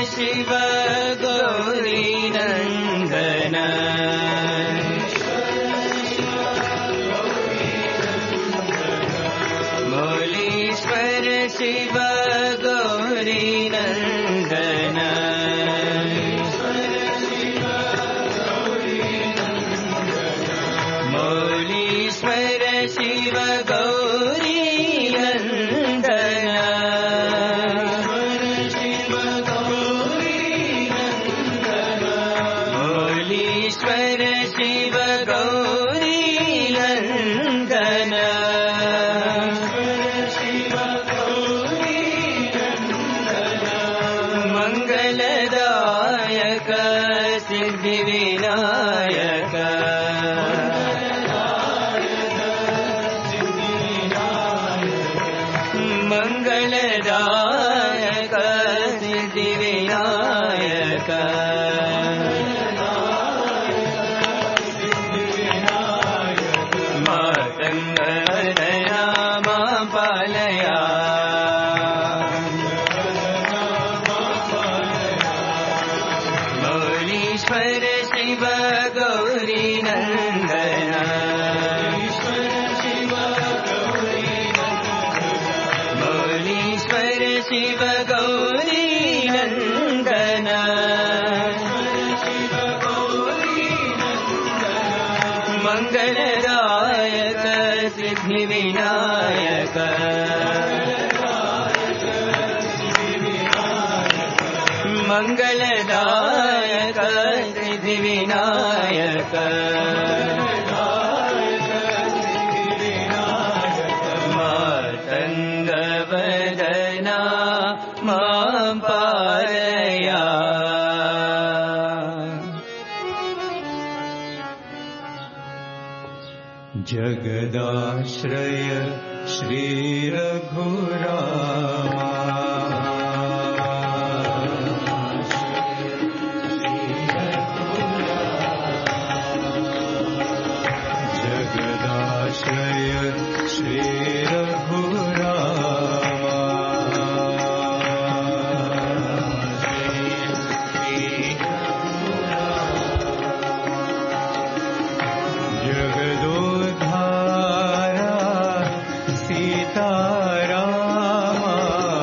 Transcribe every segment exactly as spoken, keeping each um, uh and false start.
शिव गौरी नंदन मौलीश्वर शिव गौरी नंदन मौलीश्वर शिव गौरी नंदन मौलीश्वर शिव गौरी नंदन मंगलदायक सिद्धि विनायक मंगलदायक सिद्धि विनायक मातंगवदना मां पालया मौलीश्वर शिव गौरी नंदन मौलीश्वर शिव गौरी नंदन मंगलदायक सिद्धि विनायक मंगलदायक सिद्धि विनायक मातंगवदना मां पालया जगदाश्रय श्री रघुरामा जगदाश्रय श्री रघुरामा जगदोद्धारा सीतारामा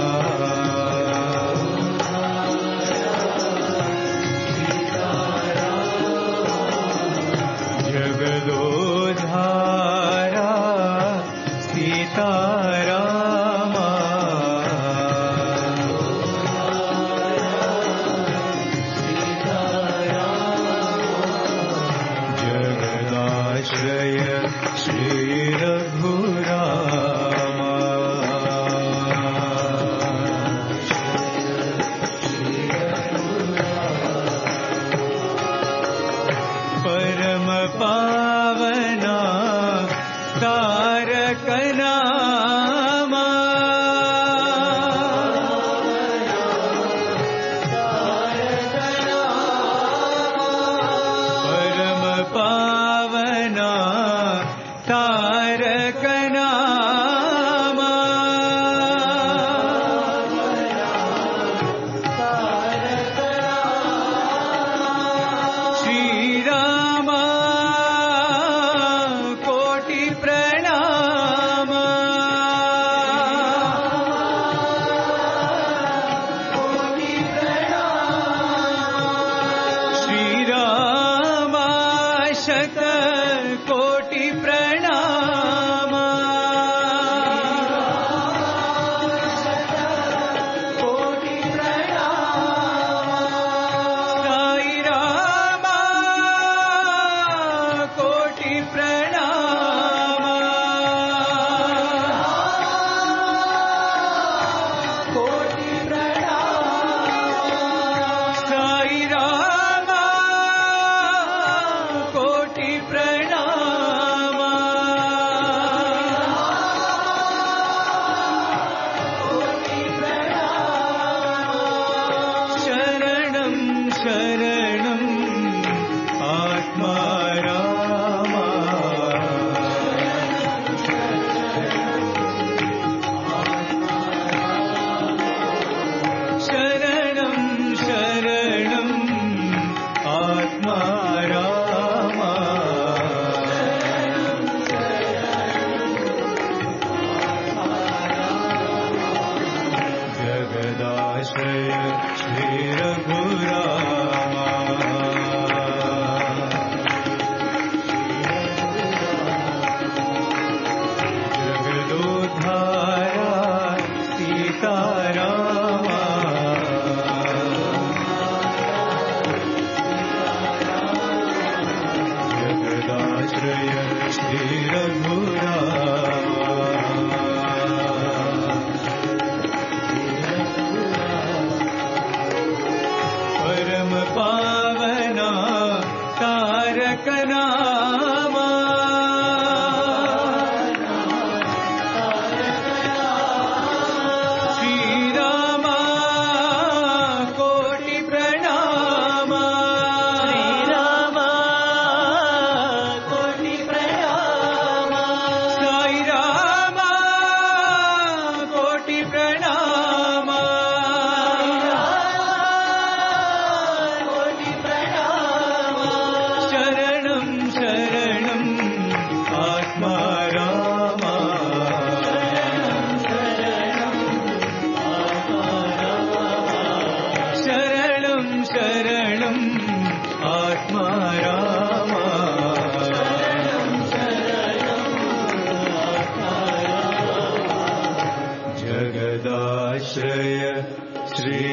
आश्रय श्री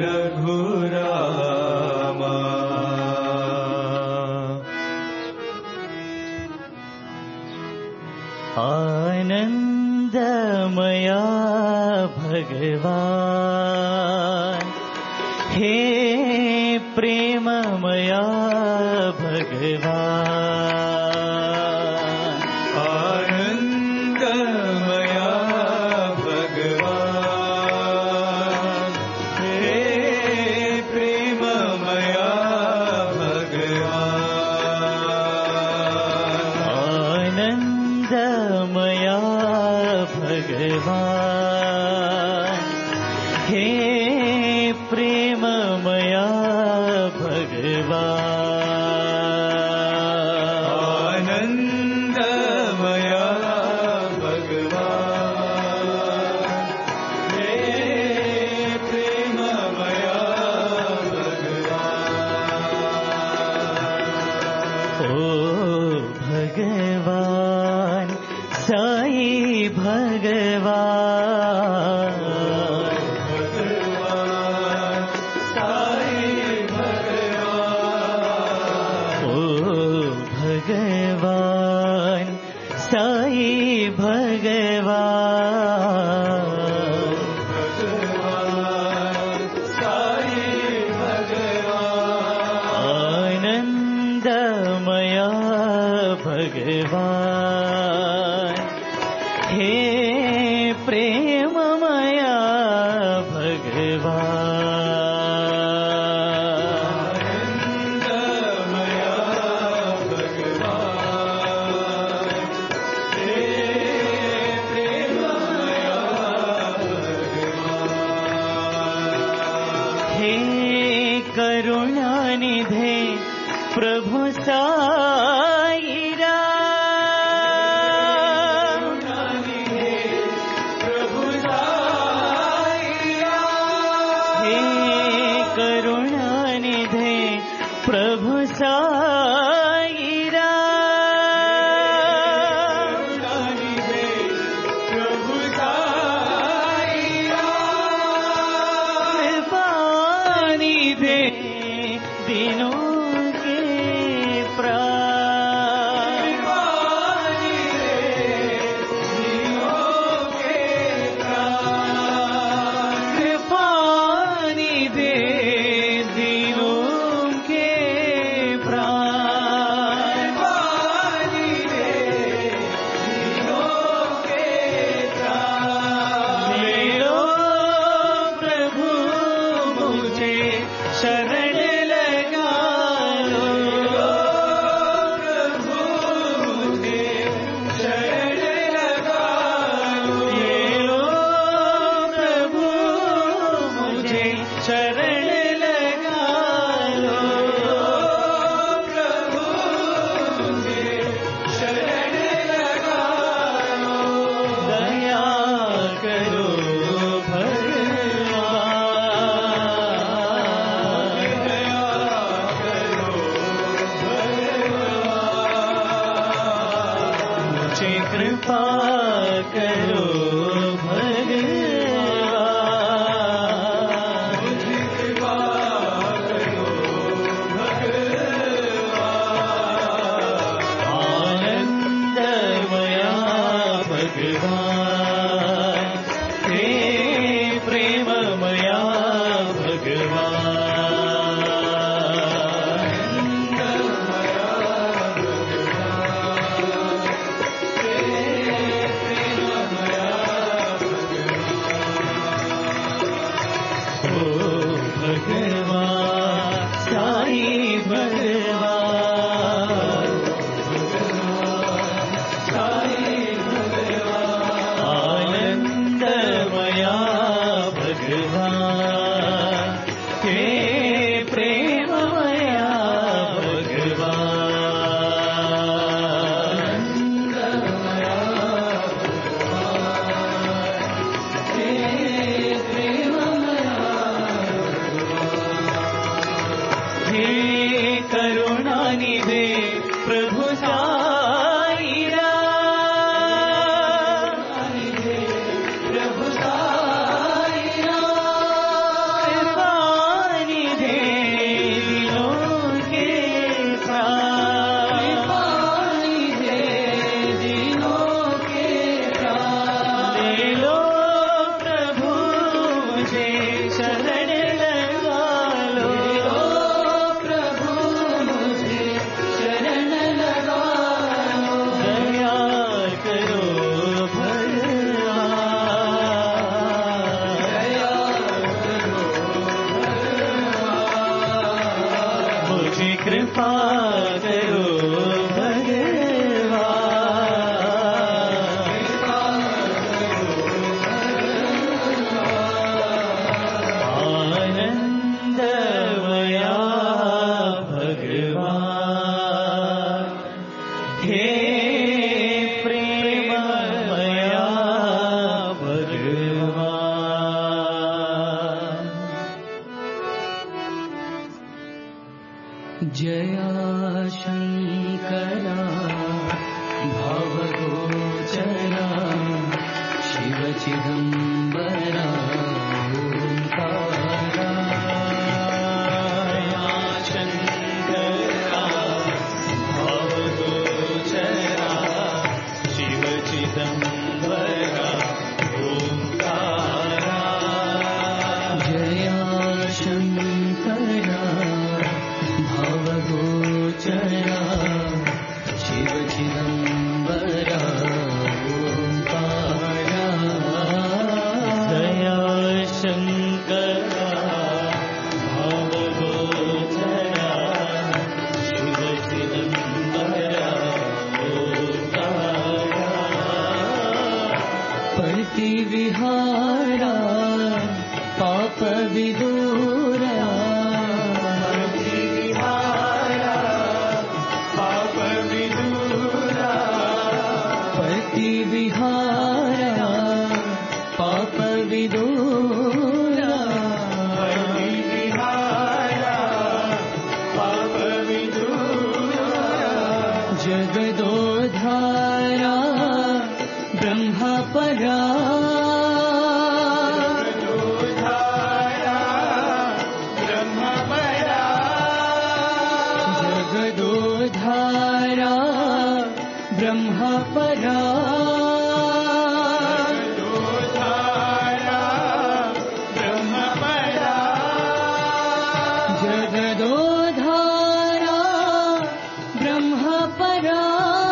रघुरामा। आनंदमया भगवान, हे प्रेममया भगवान। आनंदमया भगवान, हे प्रेममया भगवान। आनंदमया भगवान, हे प्रेममया भगवान। आनंदमया भगवान, हे प्रेममया भगवान। ओ भगवान साई भगवान, भगवान साई भगवान। ओ भगवान साई भगवान। भगवान साई भगवान। आनंदमया भगवान, हे प्रेममया भगवान। आनंदमया भगवान, हे प्रेममया भगवान। हे करुणानिधे प्रभु साई राम, प्रभु साई राम। हे करुणानिधे प्रभु साई राम। प्रभु साई राम। कृपानिधे दिनों के प्राण, कृपानिधे दिनों के प्राण। कृपानिधे दिनों के प्राण। जया शङ्करा भवगोचरा शिव चिदम्बरा ओङ्कारा जया शङ्करा भवगोचरा शिव चिदम्बरा ओङ्कारा जया शङ्करा भवगोचरा शिव चिदम्बरा ओङ्कारा दया शङ्करा भवगोचरा शिव चिदम्बरा ओङ्कारा प्रतिविहारा पाप विदूरा विहारा पाप विदूरा विहारा पाप विदूरा जगदोधारा ब्रह्मपरा जगदोधारा ब्रह्मपरा जगदोधारा ब्रह्मपरा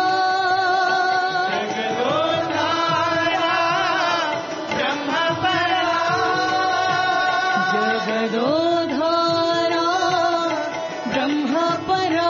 जगदोधारा ब्रह्मपरा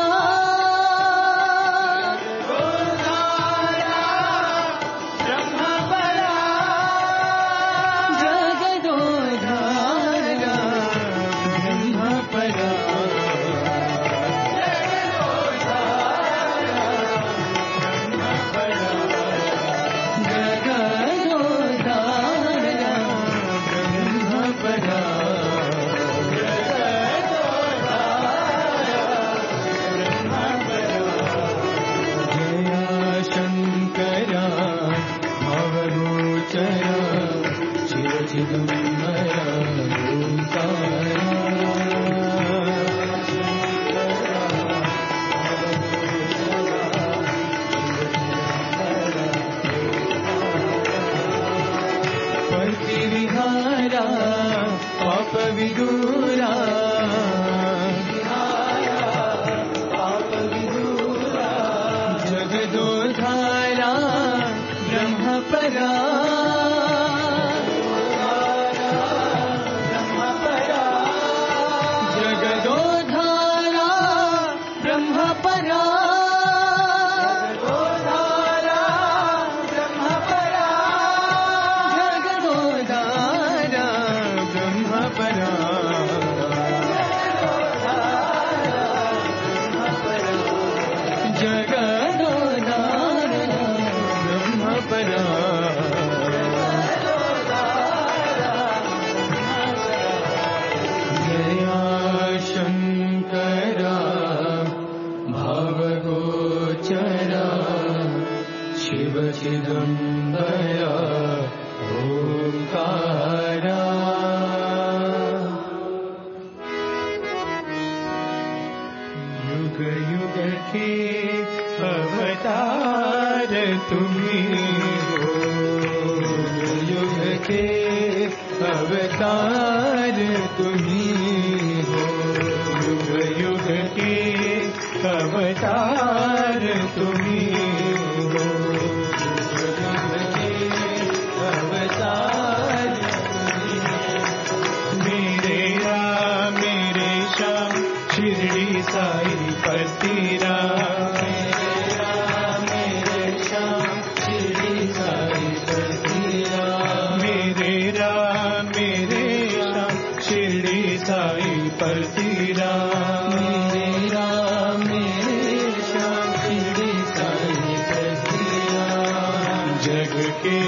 प्रतिविहारा पाप विदूरा पाप विदूरा जगदोधारा ब्रह्मपरा जगदोधारा ब्रह्मपरा शिव चिदम्बरा ओङ्कारा युग युग के अवतार तुम्हीं हो युग के अवतार तुम्हीं हो युग युग के अवतार तुम्हीं हो मेरे राम मेरे श्याम शिरडी साई पतिरा मेरे राम मेरे श्याम शिरडी साई पतिरा मेरे राम मेरे श्याम शिरडी साई पतिरा मेरे राम मेरे श्याम शिरडी साई पतिरा जग के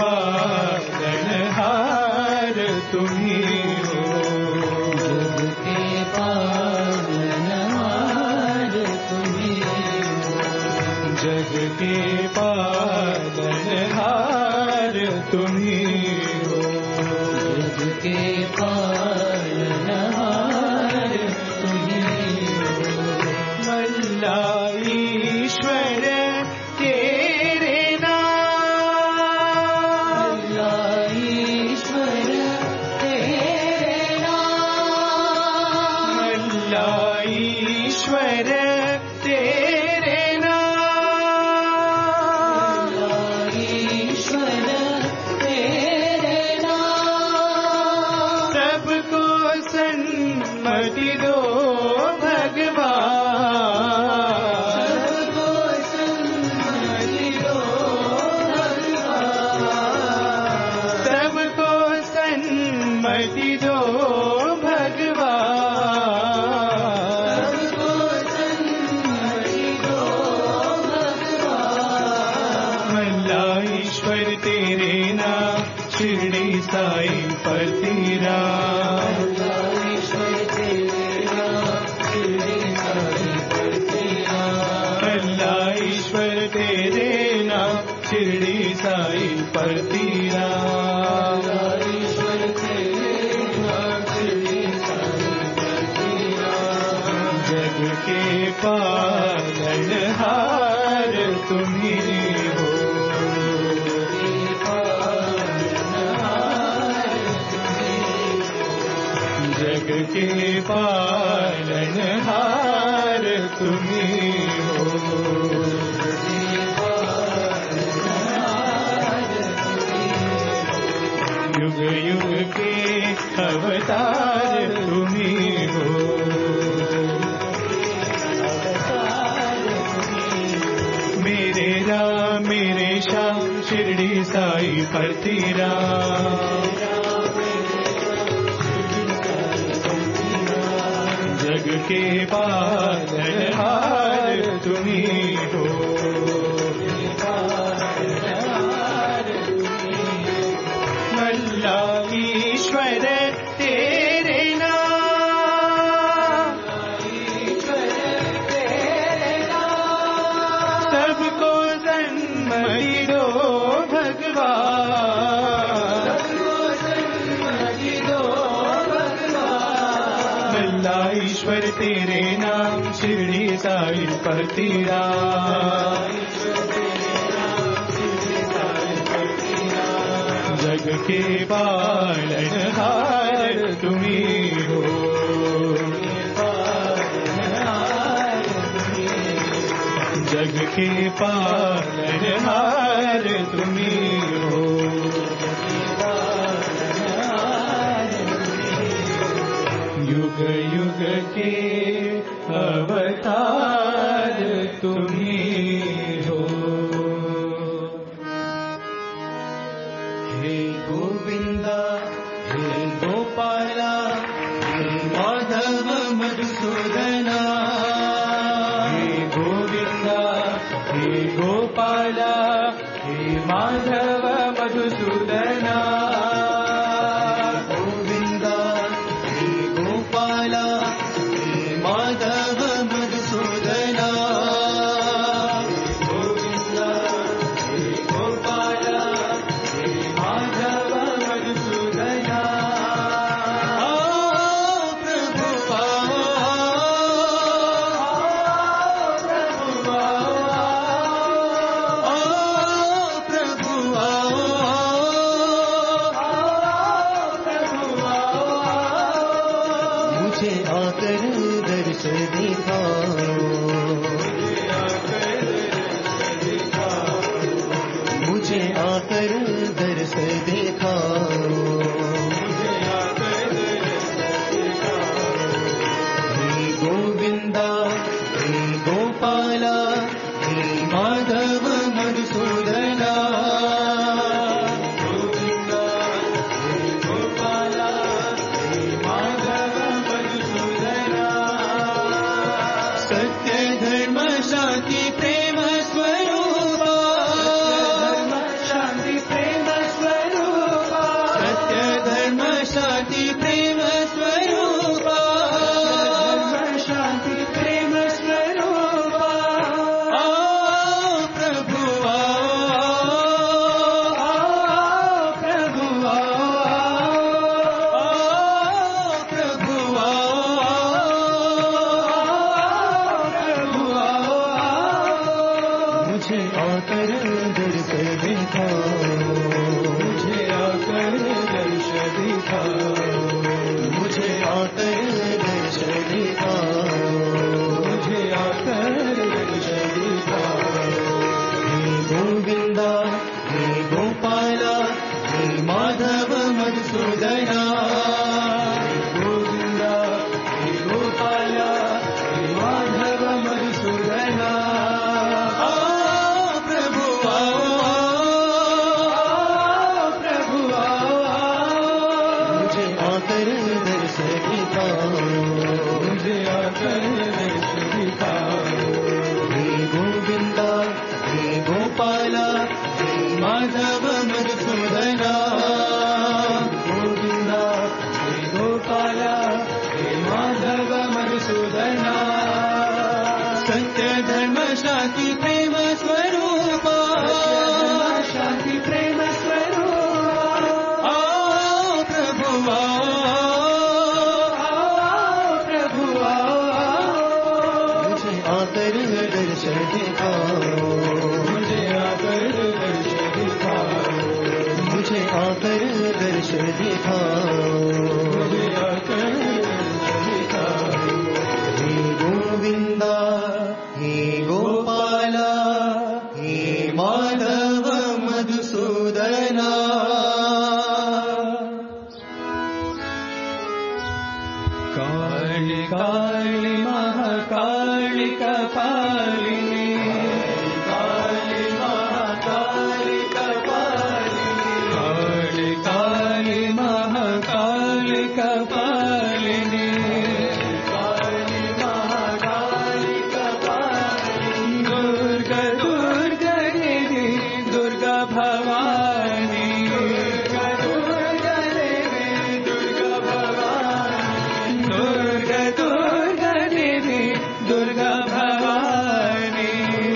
पालनहार तुम्हीं हो जग के पालनहार के पालनहार तुम्हीं हो। मल्ला ईश्वर तेरे नाम, मल्ला ईश्वर तेरे नाम, मल्ला ईश्वर तेरे नाम, मल्ला ईश्वर तेरे नाम। सबको सन्मति दो भगवान, सबको सन्मति दो भगवान, सबको सन्मति दो भगवान, सबको सन्मति दो भगवान। मल्ला ईश्वर तेरे नाम शिरडी साई पर तेरा, मल्ला ईश्वर तेरे नाम शिरडी साई पर तेरा, मल्ला ईश्वर तेरे नाम शिरडी साई पर तेरा, मल्ला ईश्वर तेरे नाम शिरडी साई पर तेरा। जग के पालनहार तुम्हीं हो, जग के पालनहार तुम्हीं हो। युग युग के अवतार तुम्हीं हो, मेरे राम मेरे श्याम शिरडी साई पर तेरा, जग के पालनहार तुम्हीं हो। मल्ला ईश्वर तेरे नाम, ईश्वर तेरे नाम। सबको सन्मति दो भगवान, सबको सन्मति दो भगवान। मल्ला ईश्वर तेरे नाम शिरडी साई पर तेरा, जग के पालनहार तुम्हीं हो। जग के पालनहार तुम्हीं हो। युग युग के अवतार तुम्हीं हो। हे गोविंदा हे गोपाला हे माधव मधुसूदना, हे गोविंदा हे गोपाला हे माधव मधुसूदना, गोविंदा हे गोपाला हे माधव मधुसूदना, गोविंदा हे गोपाला हे माधव मधुसूदना। प्रभु मुझे आकर दर्श दिखाओ, मुझे आकर दर्श दिखाओ। हे गोविंदा हे गोपाला हे माधव मधुसूदना, गोविंदा हे गोपाला हे माधव मधुसूदना। सत्य दिखाओ, मुझे आकर दर्शन दिखाओ, मुझे आकर दर्शन दिखाओ। हे गोविंदा हे गोपाला हे माधव मधुसूदना, गोविंदा हे गोपाला हे माधव मधुसूदना। आओ प्रभु आओ, आओ प्रभु आओ, मुझे आकर दर्शन दिखाओ, मुझे आकर दर्शन दिखाओ। हे गोविंदा हे गोपाला हे माधव मधुसूदना, गोविंदा हे गोपाला हे माधव मधुसूदना। सत्य धर्म शांति प्रेम स्वरूपा, शांति प्रेम स्वरूप। आओ प्रभु आओ, आओ प्रभु आओ, मुझे आकर दर्शन दिखाओ, मुझे आकर दर्शन दिखाओ, मुझे आकर दर्शन दिखाओ। मुझे आकर दर्शन दिखाओ। हे गोविंदा हे गोपाला हे माधव मधुसूदना, काली काली महाकाली कपालिनी, काली महाकाली कपालिनी, काली काली महाकाली कपालिनी, काली महाकाली कपालिनी। दुर्गा दुर्गा देवी दुर्गा भवानी, दुर्गा दुर्गा देवी दुर्गा भवानी, दुर्गा दुर्गा देवी दुर्गा भवानी,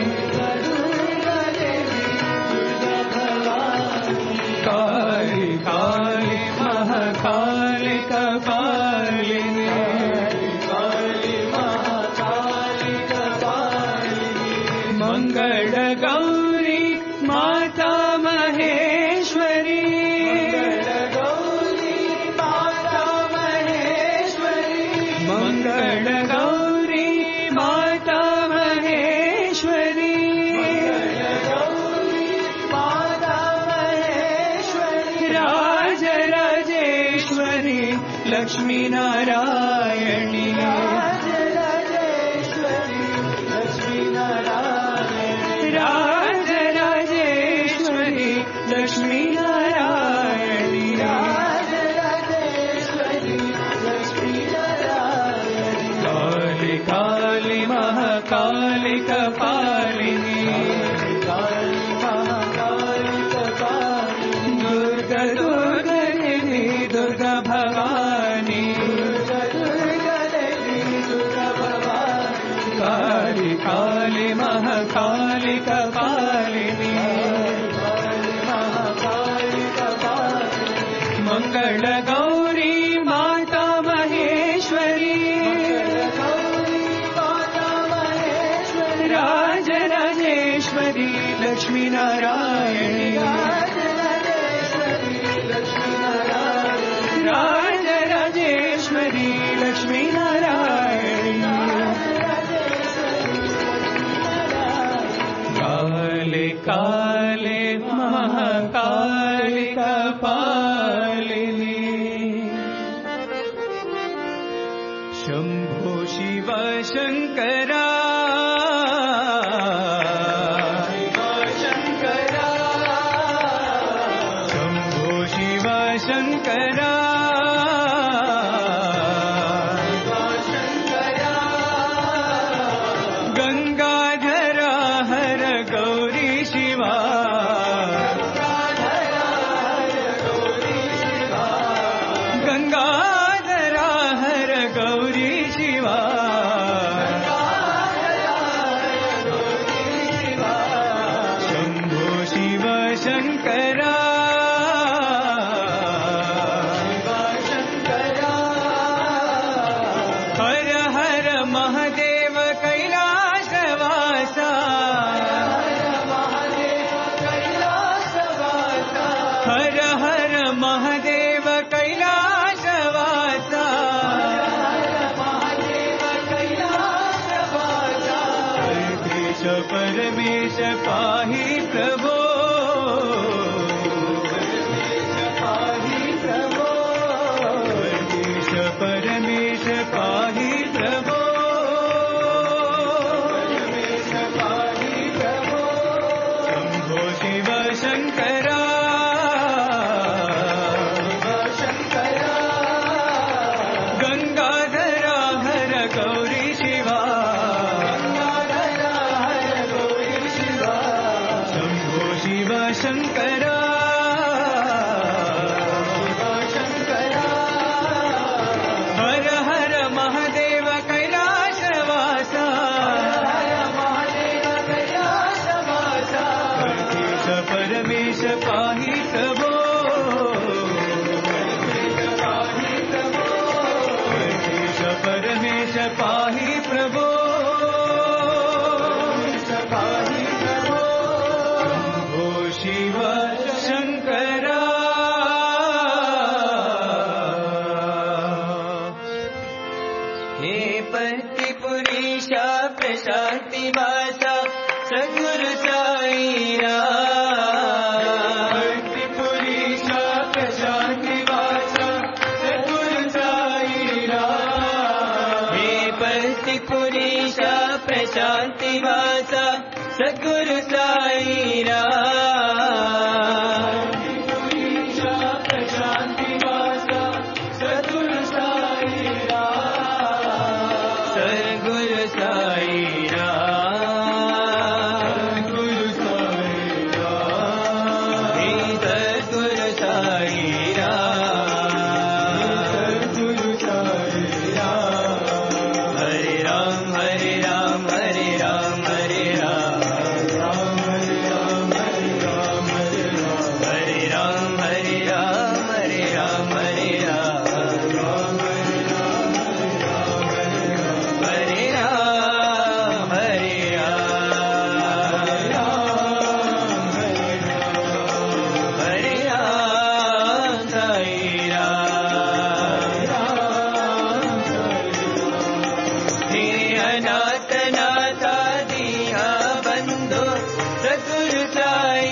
दुर्गा देवी दुर्गा भवानी। काली काली महाकाली कपालिनी, काली महाकाली कपालिनी। मंगल गौरी माता महेश्वरी, मंगल गौरी माता महेश्वरी, मंगल गौरी माता महेश्वरी, मंगल गौरी माता महेश्वरी। राज राजेश्वरी लक्ष्मी नारायणी, राज राजेश्वरी लक्ष्मी नारायणी, राज राजेश्वरी लक्ष्मी नारायणी, राज राजेश्वरी लक्ष्मी नारायणी। काली काली महाकाली कपालिनी, काली महाकाली कपालिनी। दुर्गा दुर्गा देवी दुर्गा भवानी, दुर्गा दुर्गा देवी दुर्गा भवानी। काली काली महाकाली कपालिनी, काली महाकाली कपालिनी। मंगल गौरी माता महेश्वरी, गौरी माता महेश्वरी। राज राजेश्वरी लक्ष्मी नारायणी, राज राजेश्वरी लक्ष्मी नारायणी, राज राजेश्वरी लक्ष्मी नारायणी। काले काले महाकाली कपालिनी। शंभो शिव शंकरा, शंकरा शंभो शिव शंकरा, शंकरा। गंगाधरा हर गौरी शिवा, गंगाधरा हर गौरी शिवा, शंभो शिव शंकरा, हर हर महादेव कैलासवासा, हर हर महादेव कैलासवासा। प्रशांति वासा सद्गुरु साई राम। भक्ति पुरीशा प्रशांति वासा सद्गुरु साई राम। हे भक्ति पुरीशा प्रशांति वासा सद्गुरु साई राम। पुरीशा प्रशांति वासा सद्गुरु साई राम। सद्गुरु साई राम। सद्गुरु साई राम। हे सद्गुरु साई राम। सद्गुरु साई राम। हरे राम हरे राम हरे राम हरे राम राम हरे राम हरे राम हरे राम हरे राम हरे राम हरे राम हरे राम राम हरे राम हरे राम हरे राम हरे राम हरे राम हरे राम हरे राम साई राम। हे अनाथ नाथा दीना बंधु सद्गुरु साई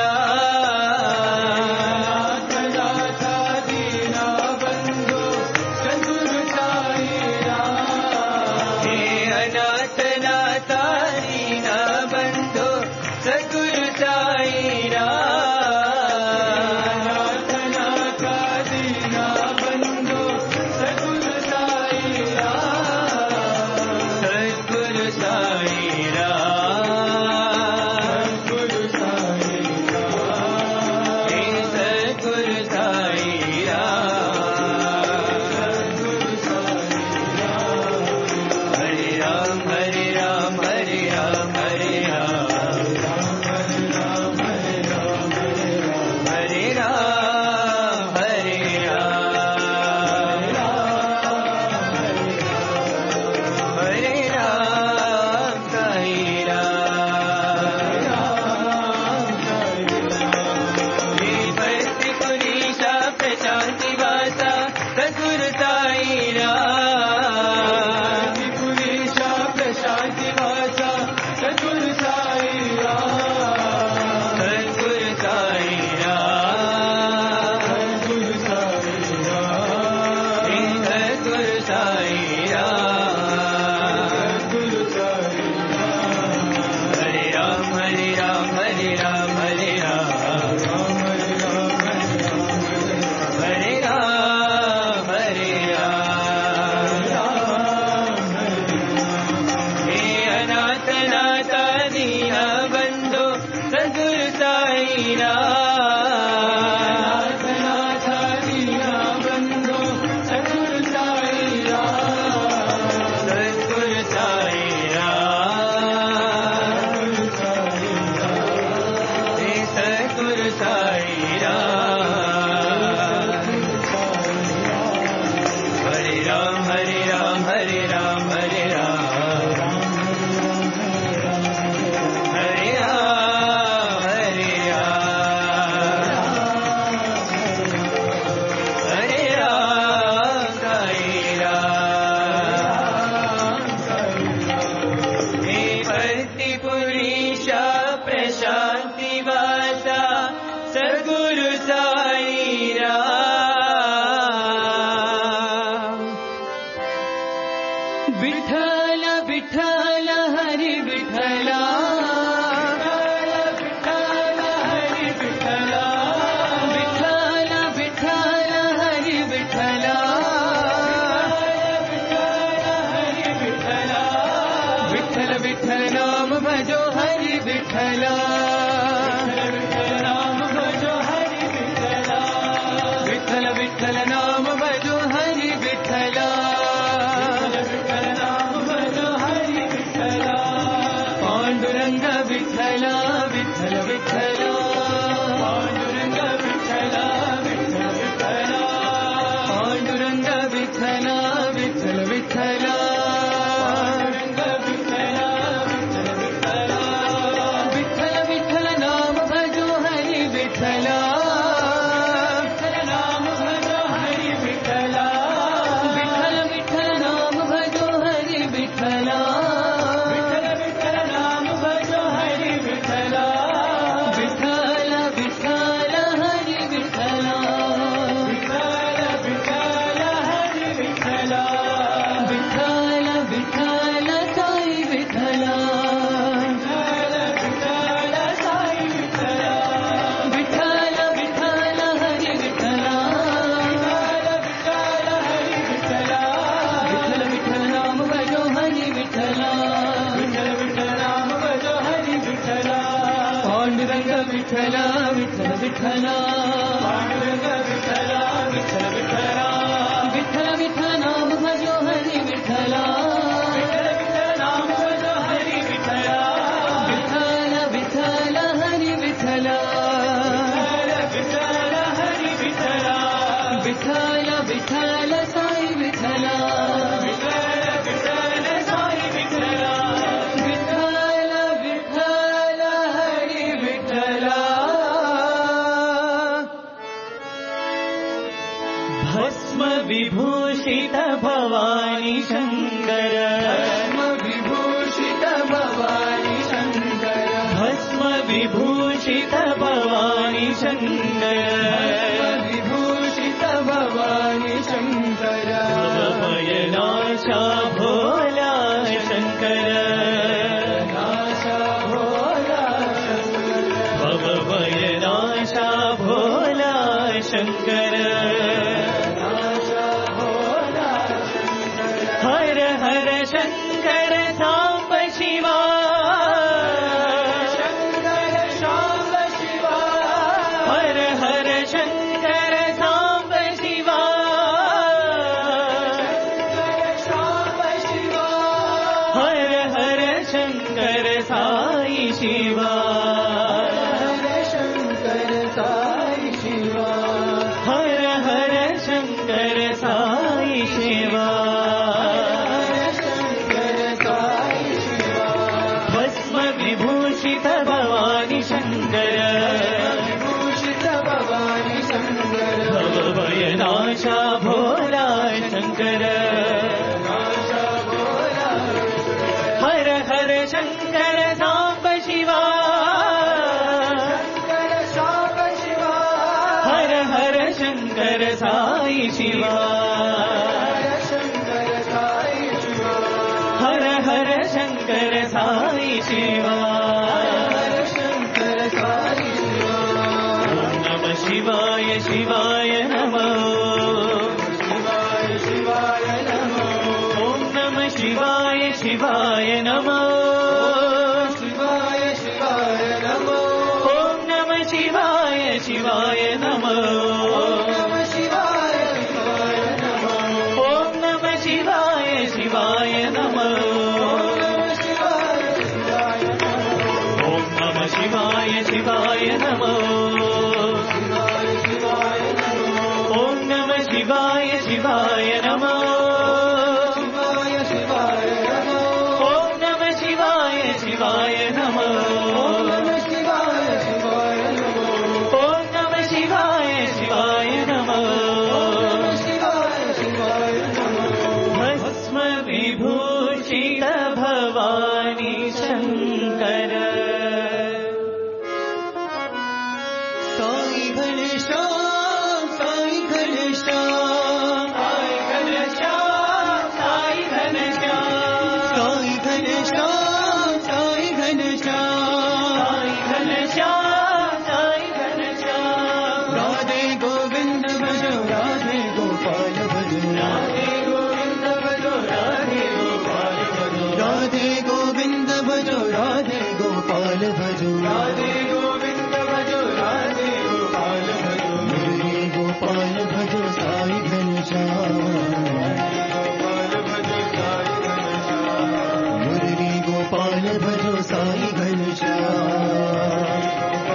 राम। अनाथ नाथा दीना बंधु सद्गुरु साई राम। हे अनाथ नाथा दीना बंधु सद्गुरु साई राम। अनाथ नाथा दीना बंधु सद्गुरु साई राम। सद्गुरु साई राम। सद्गुरु साई राम। हे सद्गुरु साई राम। सद्गुरु साई राम। हरे राम हरे राम हरे राम हरे राम राम हरे राम हरे राम हरे राम हरे राम हरे राम हरे राम साई राम। हे भक्ति पुरीशा प्रशांति वासा सद्गुरु साई राम। पुरीशा प्रशांति वासा सद्गुरु साई राम। सद्गुरु साई राम। सद्गुरु साई राम। हे सद्गुरु साई राम। सद्गुरु साई राम। हरे राम हरे राम हरे राम हरे राम राम हरे राम हरे राम हरे राम हरे राम हरे राम। हे अनाथ नाथा दीना बंधु सद्गुरु साई राम। अनाथ नाथा दीना बंधु सद्गुरु साई राम। सद्गुरु साई राम। हे सद्गुरु साई राम। हरे राम हरे राम हरे राम हरे राम हरे राम हरे राम हरे राम साई राम। हे भक्ति पुरीशा प्रशांति वासा सद्गुरु साई राम। विठ्ठल विठ्ठल हरि विठ्ठला। विठ्ठल हरि विठ्ठला। विठ्ठल विठ्ठल हरि विठ्ठला। विठ्ठल हरि विठ्ठला। विठ्ठल विठ्ठल नाम भजो हरि विठ्ठला। विठ्ठल नाम भजो हरि विठ्ठला। विठ्ठल विठ्ठल नाम भजो हरि विठ्ठला। विठ्ठल नाम भजो हरि विठ्ठला। पांडुरंग विठला पांडुरंग विठला विठ्ठल विठला विठ्ठल विठ्ठल नाम भजो हरी विठला विठ्ठल विठ्ठल नाम भजो हरी विठला विठ्ठल विठ्ठल हरी विठला विठ्ठल हरी विठला विठ्ठल विठ्ठल साई विठला विठ्ठल विठ्ठल साई विठला विठ्ठल विठ्ठल हरी विठला भस्म विभूषित भवानी शंकर भस्म विभूषित भवानी शंकर भस्म विभूषित भवानी शंकर विभूषित भवानी शंकर भयनाशा भोला शंकर नाशा भोला भव भयनाशा भोला शंकर हर हर शंकर सांब शिवा शंकर सांब शिवा हर हर शंकर सांब शिवा शंकर सांब शिवा हर हर शंकर साई शिवा हर शंकर साई शिवा हर हर शंकर साई शिवा विभूषित भवानी शंकर विभूषित भवानी शंकर भव भयनाशा भोला शंकर नाशा भोला हर हर शंकर सांब शिवा शंकर सांब शिवा हर हर शंकर साई शिवा शंकर साई शिवा हर हर शंकर साई शिवा शंकर साई शिवा ओम नमः शिवाय शिवाय नमः शिवाय शिवाय नमः ओम नमः शिवाय शिवाय नमः शिवाय शिवाय नमः ओम नमः शिवाय शिवाय नमः ओम नमः शिवाय शिवाय नमः ओम नमः शिवाय शिवाय नमः शिवाय शिवाय नमो ओम नमः शिवाय शिवाय नमो शिवाय शिवाय नमो ओम नमः शिवाय शिवाय नमो ओम नमः शिवाय शिवाय नमो ओम नमः शिवाय शिवाय नमो ओम शिवाय शिवाय नमो भस्म विभूषित भवानी शंकर साई घनश्याम साई घनश्याम साई घनश्याम साई घनश्याम साई घनश्याम साई घनश्याम साई घनश्याम राधे गोविंद भजो राधे गोपाल भजो राधे गोविंद भजो राधे गोपाल भजो राधे गोविंद भजो राधे गोपाल भजो राधे गोविंद भजो राधे गोपाल भजो मुरली गोपाल भजो साई घनश्याम मुरली गोपाल भजो साई घनश्याम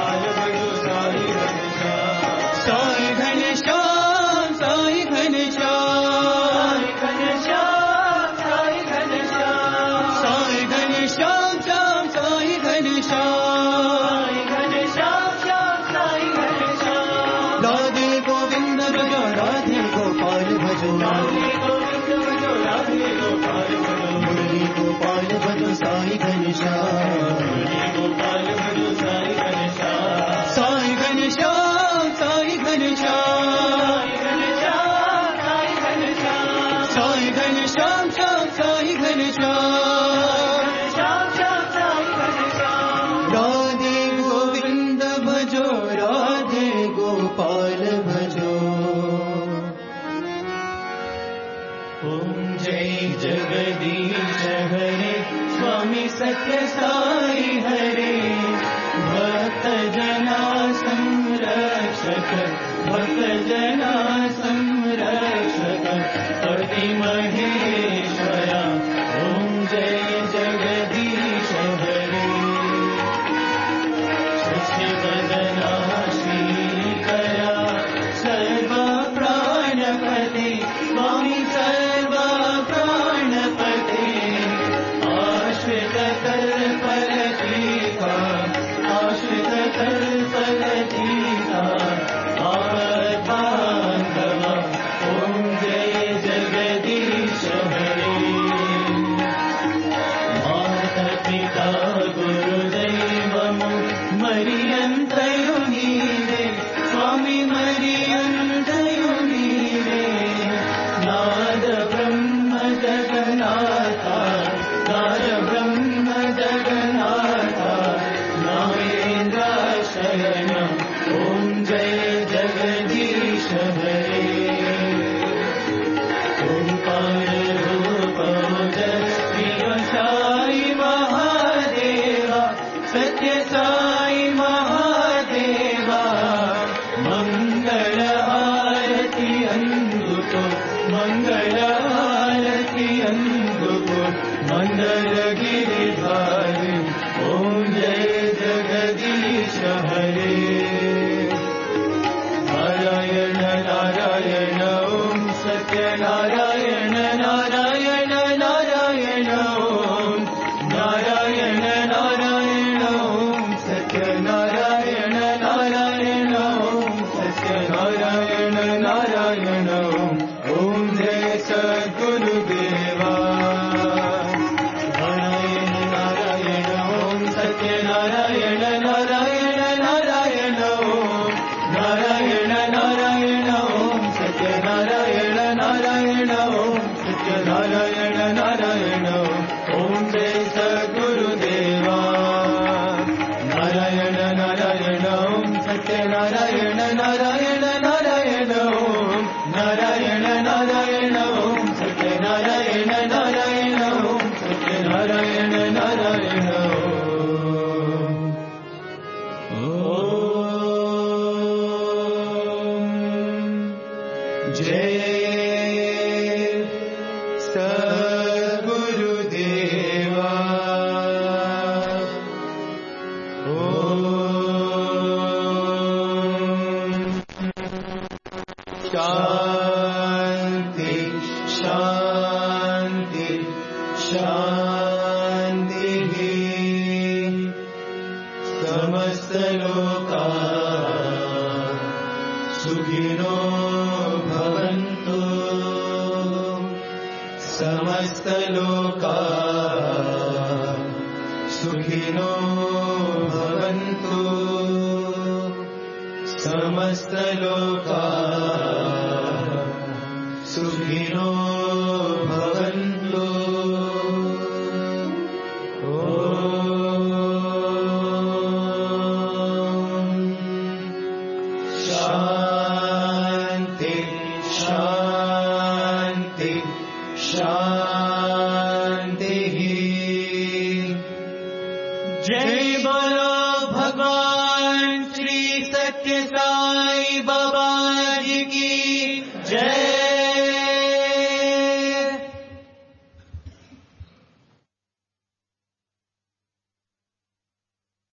साई घनश्याम साई घनश्याम साई घनश्याम साई घनश्याम श्याम साई घनश्याम राधे गोविंद भजो राधे गोपाल भजो राधे गोविंद भजो राधे गोपाल भजो मुरली गोपाल भजो साई घनश्याम मुरली गोपाल भजो साई घनश्याम साई घनश्याम साई घनश्याम साई घनश्याम साई घनश्याम श्याम साई घनश्याम राधे गोविंद भजो राधे गोपाल भजो ओम जय जगदीश हरे स्वामी सत्य साई हरे भक्त जना संरक्षण जना संरक्षक पति महेश्वरा ओम जय जगदीश हरे शशिवदना श्रीकरा सर्व प्राणपते स्वामी सर्व प्राणपते आश्रित कल्पलतीका आश्रित कल्पलतीका आपद्बान्धवा ॐ जय जगदीश हरे माता-पिता गुरुदैवमु मरियन्तयु नीरे स्वामी मरियन्तयु नीरे नाद ब्रह्म जगन्नाथा नाद ब्रह्म जगन्नाथा नागेन्द्र शरण ॐ जय जगदीश हरे ओंकार रूप जय साई महादेवा सत्य साई महादेवा मंगल आरती अंदुको मंगल आरती अंदुको मंगल गिरिधारी ओम जय जगदीश हरे नारायण नारायण ओम सत्य नारायण नारायण नारायण ओम नारायण नारायण ओम सत्य नारायण नारायण ओम सत्य नारायण नारायण ओम ओम जय सद्गुरुदेवा नारायण नारायण ओम सत्य नारायण नारायण नारायण ओम नारायण नारायण ओम सत्य नारायण नारायण ओम सत्य नारायण नारायण ओम जय सद्गुरुदेवा नारायण नारायण ओम सत्य नारायण नारायण नारायण ओम नारायण नारायण ओम सत्य नारायण नारायण ओम सत्य नारायण नारायण जय सद्गुरुदेवा ओम शांति शांति शांति समस्त लोका सुखिनो भवन्तु समस्त लोका सुखिनो भवन्तु समस्त लोका